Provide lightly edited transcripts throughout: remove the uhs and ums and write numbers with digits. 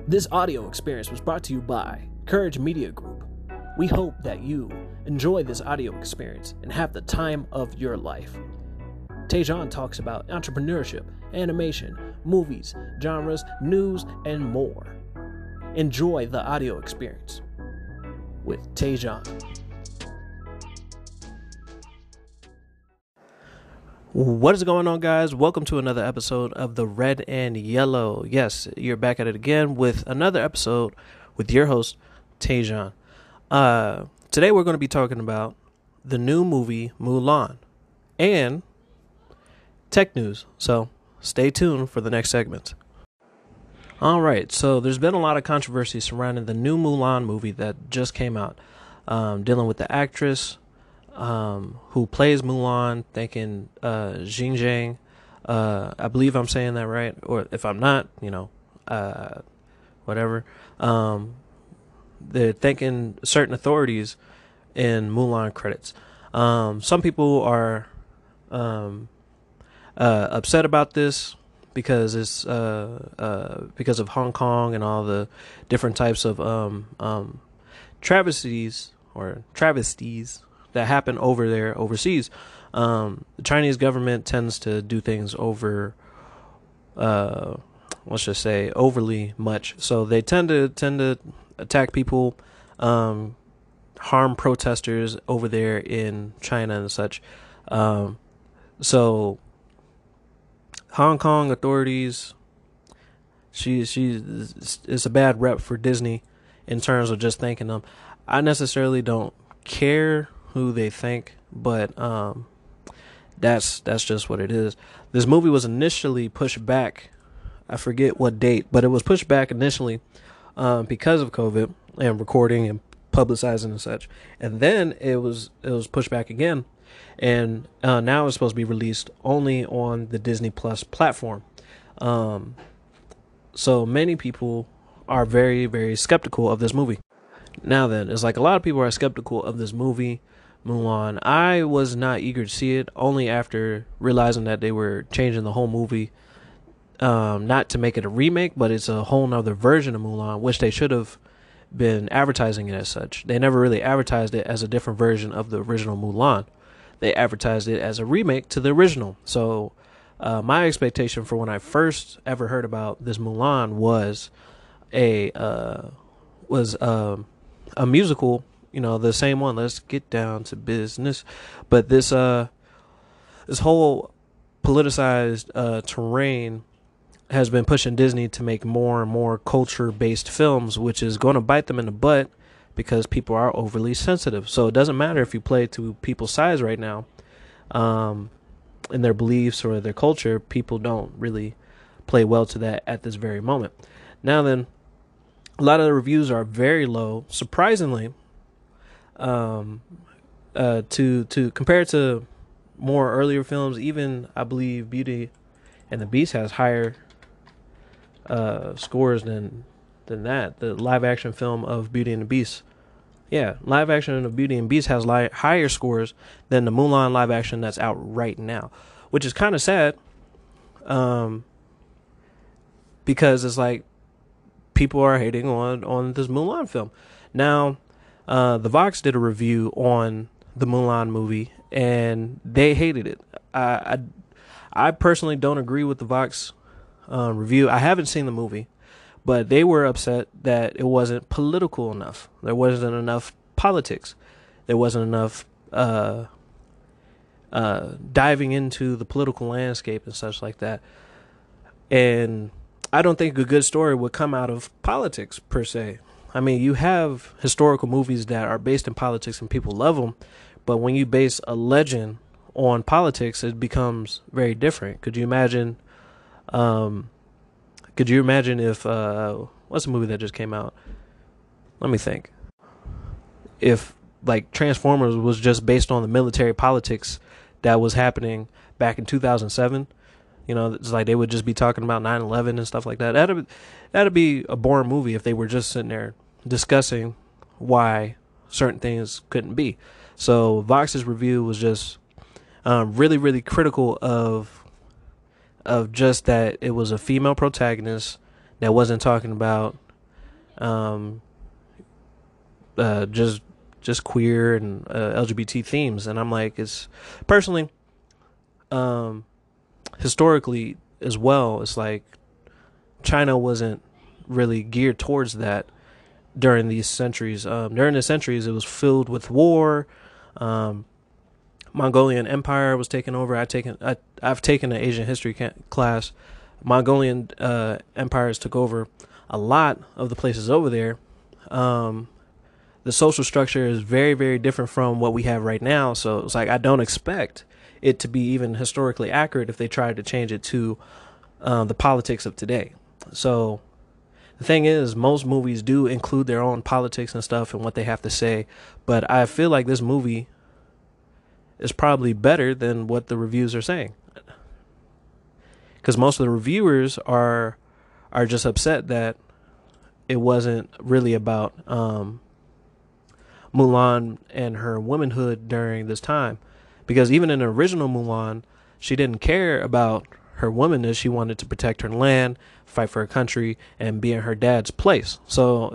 This audio experience was brought to you by Courage Media Group. We hope that you enjoy this audio experience and have the time of your life. Tejan talks about entrepreneurship, animation, movies, genres, news, and more. Enjoy the audio experience with Tejan. What is going on, guys? Welcome to another episode of the Red and Yellow. Yes, you're back at it again with another episode with your host, Tejan. Today we're going to be talking about the new movie Mulan and tech news. So stay tuned for the next segment. All right, so there's been a lot of controversy surrounding the new Mulan movie that just came out, dealing with the actress who plays Mulan, thinking Xinjiang. I believe I'm saying that right, or if I'm not, whatever. They're thanking certain authorities in Mulan credits. Some people are upset about this because it's because of Hong Kong and all the different types of travesties that happen over there overseas. The Chinese government tends to do things over, let's just say, overly much. So they tend to attack people, harm protesters over there in China and such. So Hong Kong authorities, it's a bad rep for Disney in terms of just thanking them. I necessarily don't care who they think, but that's just what it is. This movie was initially pushed back. I forget what date, but it was pushed back initially because of COVID and recording and publicizing and such. And then it was pushed back again, and now it's supposed to be released only on the Disney Plus platform. So many people are very, very skeptical of this movie. Now then, it's like a lot of people are skeptical of this movie, Mulan. I was not eager to see it, only after realizing that they were changing the whole movie, not to make it a remake, but it's a whole nother version of Mulan, which they should have been advertising it as such. They never really advertised it as a different version of the original Mulan. They advertised it as a remake to the original. So my expectation for when I first ever heard about this Mulan was a musical, the same one. Let's get down to business. But this whole politicized terrain has been pushing Disney to make more and more culture-based films, which is going to bite them in the butt because people are overly sensitive. So it doesn't matter if you play to people's size right now, in their beliefs or their culture. People don't really play well to that at this very moment. Now then, a lot of the reviews are very low, surprisingly. To compare to more earlier films, even I believe Beauty and the Beast has higher scores than that. The live action film of Beauty and the Beast, live action of Beauty and the Beast has higher scores than the Mulan live action that's out right now, which is kind of sad. Because it's like people are hating on this Mulan film. Now, the Vox did a review on the Mulan movie, and they hated it. I personally don't agree with the Vox review. I haven't seen the movie, but they were upset that it wasn't political enough. There wasn't enough politics. There wasn't enough diving into the political landscape and such like that. And I don't think a good story would come out of politics, per se. I mean, you have historical movies that are based in politics and people love them, but when you base a legend on politics, it becomes very different. Could you imagine if what's the movie that just came out? Let me think. If like Transformers was just based on the military politics that was happening back in 2007, it's like they would just be talking about 9/11 and stuff like that. That'd be a boring movie if they were just sitting there discussing why certain things couldn't be. So Vox's review was just really, really critical of just that it was a female protagonist that wasn't talking about um, uh, just just queer and LGBT themes, and I'm like, it's personally, um, historically as well. It's like China wasn't really geared towards that during these centuries. During the centuries, it was filled with war. Um, Mongolian Empire was taken over. I've taken an Asian history class. Mongolian empires took over a lot of the places over there. Um, the social structure is very, very different from what we have right now. So it's like I don't expect it to be even historically accurate if they tried to change it to the politics of today. So the thing is, most movies do include their own politics and stuff and what they have to say, but I feel like this movie is probably better than what the reviews are saying, because most of the reviewers are just upset that it wasn't really about Mulan and her womanhood during this time, because even in the original Mulan, she didn't care about her womanness. She wanted to protect her land, fight for her country, and be in her dad's place. So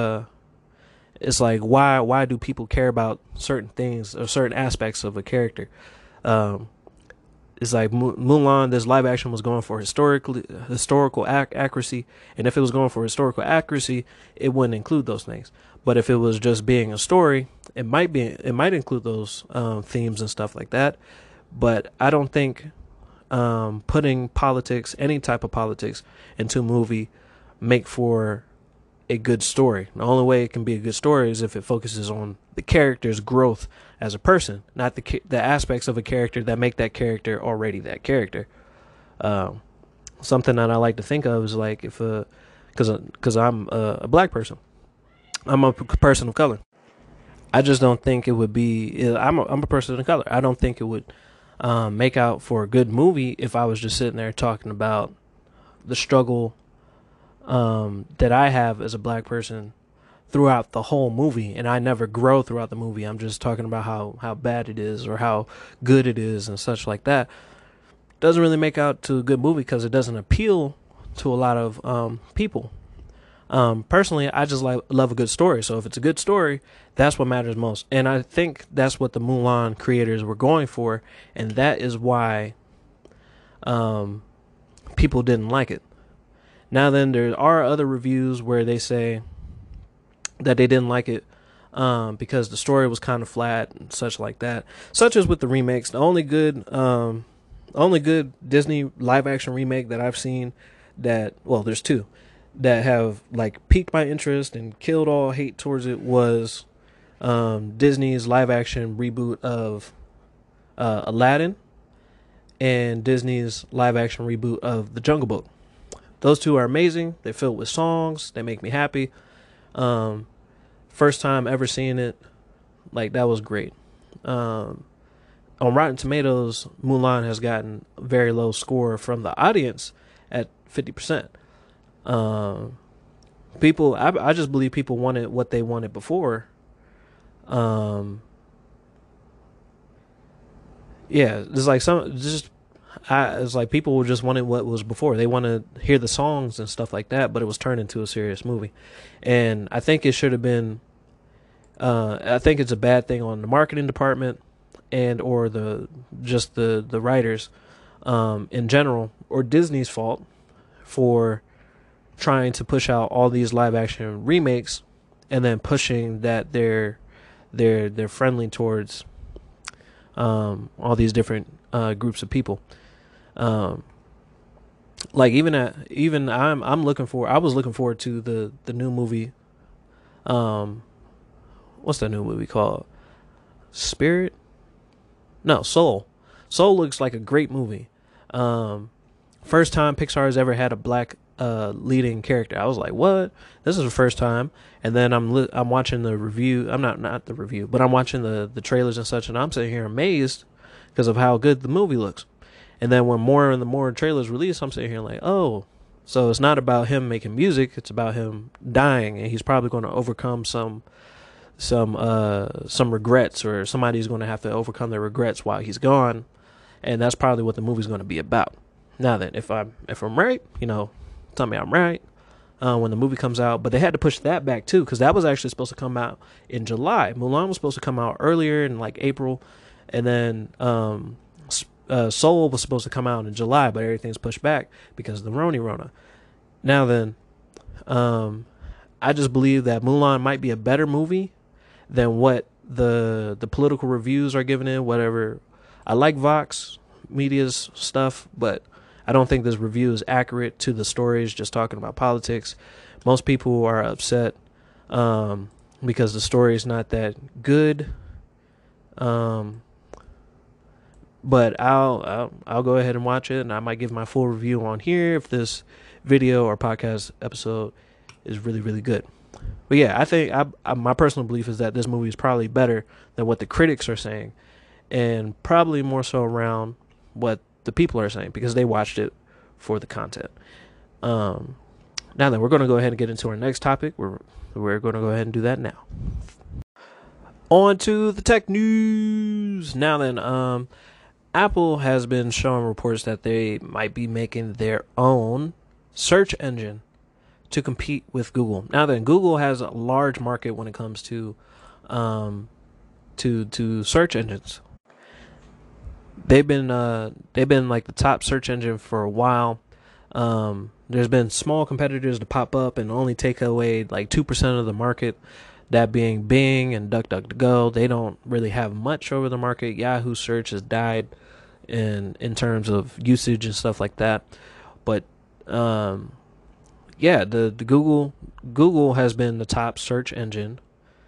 it's like, why do people care about certain things or certain aspects of a character? Um, it's like Mulan. This live action was going for historical accuracy, and if it was going for historical accuracy, it wouldn't include those things. But if it was just being a story, it might include those themes and stuff like that. But I don't think putting politics, any type of politics, into a movie make for a good story. The only way it can be a good story is if it focuses on the character's growth as a person, not the aspects of a character that make that character already that character. Um, Something that I like to think of is like if because I'm a black person, I'm a person of color. I just don't think it would be. I'm a person of color. I don't think it would make out for a good movie if I was just sitting there talking about the struggle that I have as a black person throughout the whole movie, and I never grow throughout the movie. I'm just talking about how bad it is or how good it is and such like that. Doesn't really make out to a good movie because it doesn't appeal to a lot of people. Personally, I just love a good story. So if it's a good story, that's what matters most. And I think that's what the Mulan creators were going for, and that is why um, people didn't like it. Now then, there are other reviews where they say that they didn't like it because the story was kind of flat and such like that. Such as with the remakes, the only good Disney live action remake that I've seen there's two that have like piqued my interest and killed all hate towards it was Disney's live action reboot of Aladdin and Disney's live action reboot of The Jungle Book. Those two are amazing. They're filled with songs. They make me happy. Um, First time ever seeing it, like that was great. Um, on Rotten Tomatoes, Mulan has gotten a very low score from the audience at 50%. Um, I just believe people wanted what they wanted before. Um, yeah, it's like it's like people just wanted what was before. They want to hear the songs and stuff like that, but it was turned into a serious movie, and I think it should have been. I think it's a bad thing on the marketing department and or the writers in general, or Disney's fault for trying to push out all these live action remakes and then pushing that they're friendly towards all these different groups of people. Um, like I was looking forward to the new movie. What's that new movie called? Spirit? No, Soul. Soul looks like a great movie. First time Pixar has ever had a black leading character. I was like, what? This is the first time. And then I'm watching the review. I'm not the review, but I'm watching the trailers and such, and I'm sitting here amazed because of how good the movie looks. And then when more and more trailers release, I'm sitting here like, oh, so it's not about him making music. It's about him dying, and he's probably going to overcome some regrets, or somebody's going to have to overcome their regrets while he's gone, and that's probably what the movie's going to be about. Now then, if I'm right, tell me I'm right. when the movie comes out, but they had to push that back too because that was actually supposed to come out in July. Mulan was supposed to come out earlier in like April, and then Soul was supposed to come out in July, but everything's pushed back because of the Rona. Now then, I just believe that Mulan might be a better movie than what the political reviews are giving it. Whatever, I like Vox Media's stuff, but I don't think this review is accurate to the stories. Just talking about politics, most people are upset because the story is not that good. But I'll go ahead and watch it, and I might give my full review on here if this video or podcast episode is really, really good. But yeah, I think my personal belief is that this movie is probably better than what the critics are saying, and probably more so around what the people are saying because they watched it for the content. Now then, we're going to go ahead and get into our next topic. We're going to go ahead and do that now. On to the tech news. Now then, Apple has been showing reports that they might be making their own search engine to compete with Google. Now then, Google has a large market when it comes to search engines. They've been like the top search engine for a while. There's been small competitors to pop up and only take away like 2% of the market. That being Bing and DuckDuckGo. They don't really have much over the market. Yahoo search has died in terms of usage and stuff like that. But yeah, the Google has been the top search engine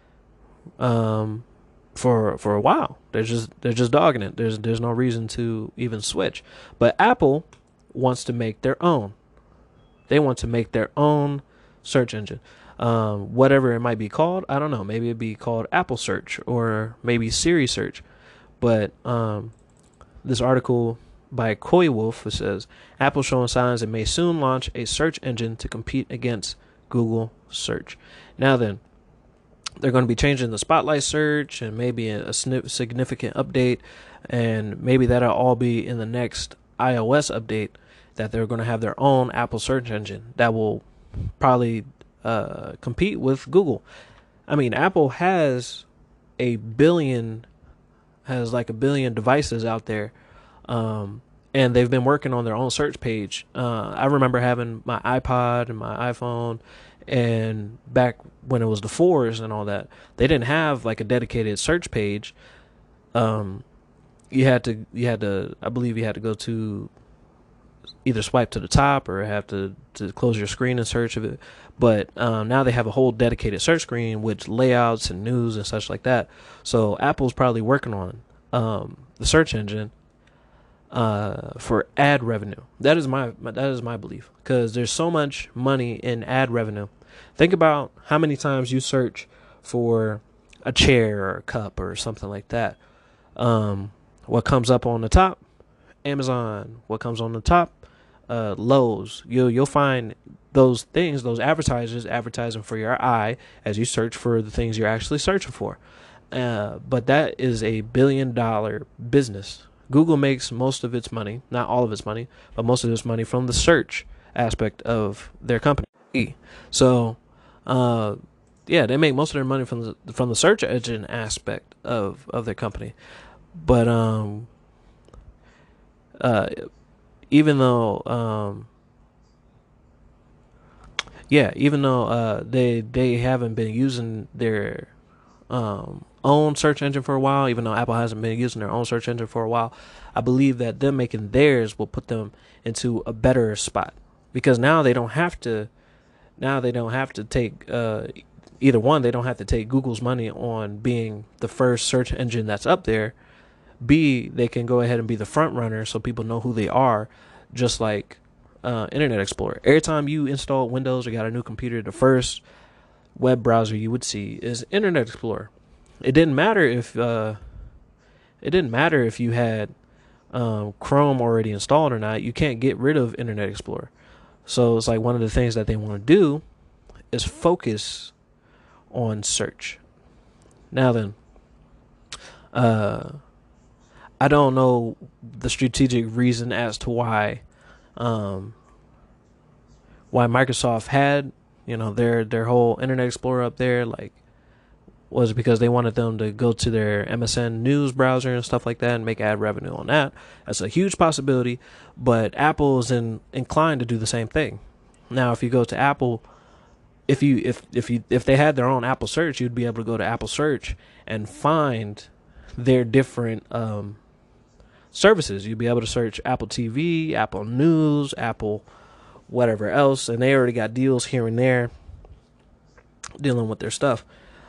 for a while. They're just dogging it. There's no reason to even switch. But Apple wants to make their own. They want to make their own search engine. Whatever it might be called, I don't know. Maybe it'd be called Apple Search or maybe Siri Search. But this article by Coy Wolf says Apple showing signs it may soon launch a search engine to compete against Google Search. Now then, they're going to be changing the Spotlight search and maybe a significant update, and maybe that'll all be in the next iOS update, that they're going to have their own Apple search engine that will probably compete with Google. I mean, Apple has like a billion devices out there, and they've been working on their own search page. I remember having my iPod and my iPhone, and back when it was the 4s and all that, they didn't have like a dedicated search page. You had to I believe you had to go to either swipe to the top or have to close your screen and search of it. But now they have a whole dedicated search screen with layouts and news and such like that. So Apple's probably working on the search engine for ad revenue. That is my belief, because there's so much money in ad revenue. Think about how many times you search for a chair or a cup or something like that. What comes up on the top? Amazon. What comes on the top? Lowe's. You'll find those things, those advertisers advertising for your eye as you search for the things you're actually searching for. But that is a $1 billion business. Google makes most of its money, not all of its money, but most of its money from the search aspect of their company. So, yeah, they make most of their money from the search engine aspect of their company. But even though they haven't been using their own search engine for a while, even though Apple hasn't been using their own search engine for a while, I believe that them making theirs will put them into a better spot, because now they don't have to take either one. They don't have to take Google's money on being the first search engine that's up there. B, they can go ahead and be the front runner so people know who they are, just like Internet Explorer. Every time you install Windows or got a new computer, the first web browser you would see is Internet Explorer. It didn't matter if you had Chrome already installed or not. You can't get rid of Internet Explorer. So it's like one of the things that they want to do is focus on search. Now then, I don't know the strategic reason as to why Microsoft had their whole Internet Explorer up there, like, was because they wanted them to go to their MSN news browser and stuff like that and make ad revenue on that. That's a huge possibility, but Apple is inclined to do the same thing. Now, if you go to Apple, if they had their own Apple search, you'd be able to go to Apple search and find their different services. You'd be able to search Apple TV, Apple News, Apple whatever else, and they already got deals here and there dealing with their stuff.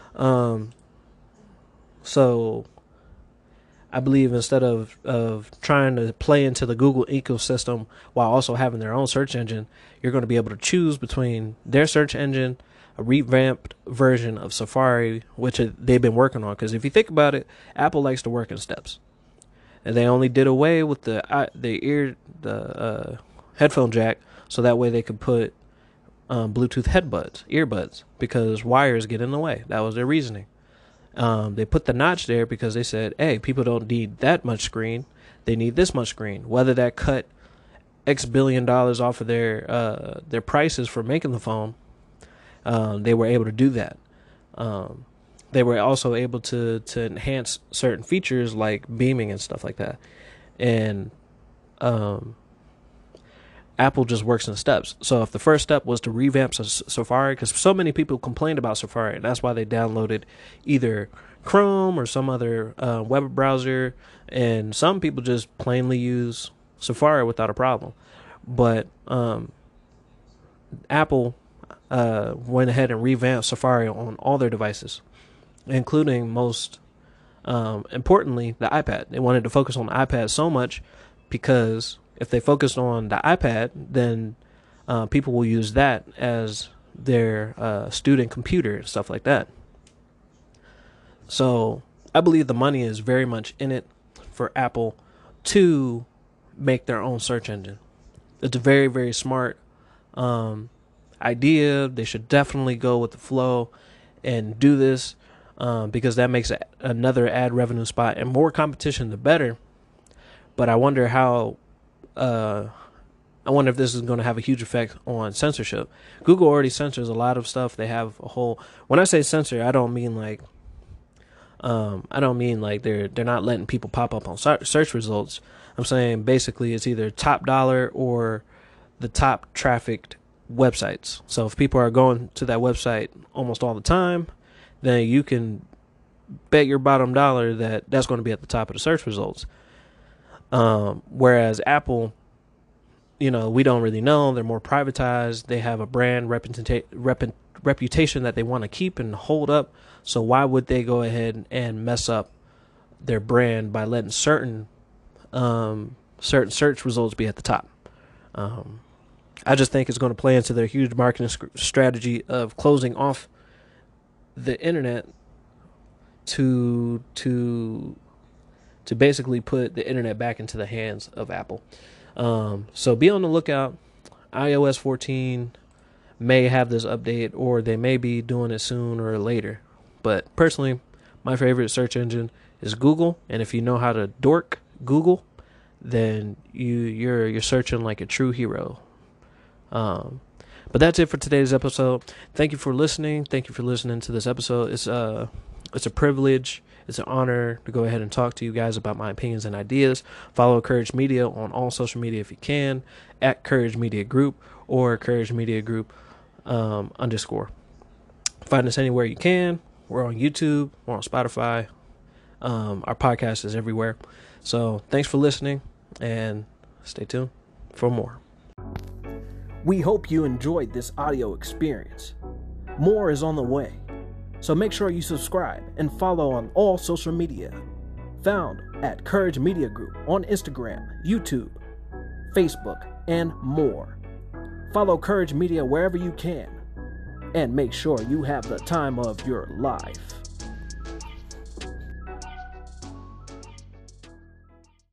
So I believe instead of trying to play into the Google ecosystem while also having their own search engine, you're going to be able to choose between their search engine, a revamped version of Safari, which they've been working on. Because if you think about it, Apple likes to work in steps, and they only did away with the headphone jack, so that way they could put Bluetooth earbuds, because wires get in the way. That was their reasoning. They put the notch there because they said, hey, people don't need that much screen. They need this much screen. Whether that cut X billion dollars off of their prices for making the phone, they were able to do that. They were also able to enhance certain features like beaming and stuff like that. And Apple just works in steps. So if the first step was to revamp Safari, because so many people complained about Safari, and that's why they downloaded either Chrome or some other web browser, and some people just plainly use Safari without a problem. But Apple went ahead and revamped Safari on all their devices, including most importantly, the iPad. They wanted to focus on the iPad so much because if they focused on the iPad, then people will use that as their student computer and stuff like that. So I believe the money is very much in it for Apple to make their own search engine. It's a very, very smart idea. They should definitely go with the flow and do this because that makes another ad revenue spot, and more competition the better. But I wonder if this is going to have a huge effect on censorship. Google already censors a lot of stuff. They have a whole. When I say censor, I don't mean like they're not letting people pop up on search results. I'm saying basically it's either top dollar or the top trafficked websites. So if people are going to that website almost all the time, then you can bet your bottom dollar that that's going to be at the top of the search results. Whereas Apple, we don't really know. They're more privatized. They have a brand reputation that they want to keep and hold up. So why would they go ahead and mess up their brand by letting certain search results be at the top? I just think it's going to play into their huge marketing strategy of closing off the internet to basically put the internet back into the hands of Apple. So be on the lookout. iOS 14 may have this update, or they may be doing it sooner or later. But personally, my favorite search engine is Google, and if you know how to dork Google, then you're searching like a true hero. But that's it for today's episode. Thank you for listening. Thank you for listening to this episode. It's a privilege. It's an honor to go ahead and talk to you guys about my opinions and ideas. Follow Courage Media on all social media if you can, at Courage Media Group or Courage Media Group _ Find us anywhere you can. We're on YouTube. We're on Spotify. Our podcast is everywhere. So thanks for listening, and stay tuned for more. We hope you enjoyed this audio experience. More is on the way. So make sure you subscribe and follow on all social media. Found at Courage Media Group on Instagram, YouTube, Facebook, and more. Follow Courage Media wherever you can. And make sure you have the time of your life.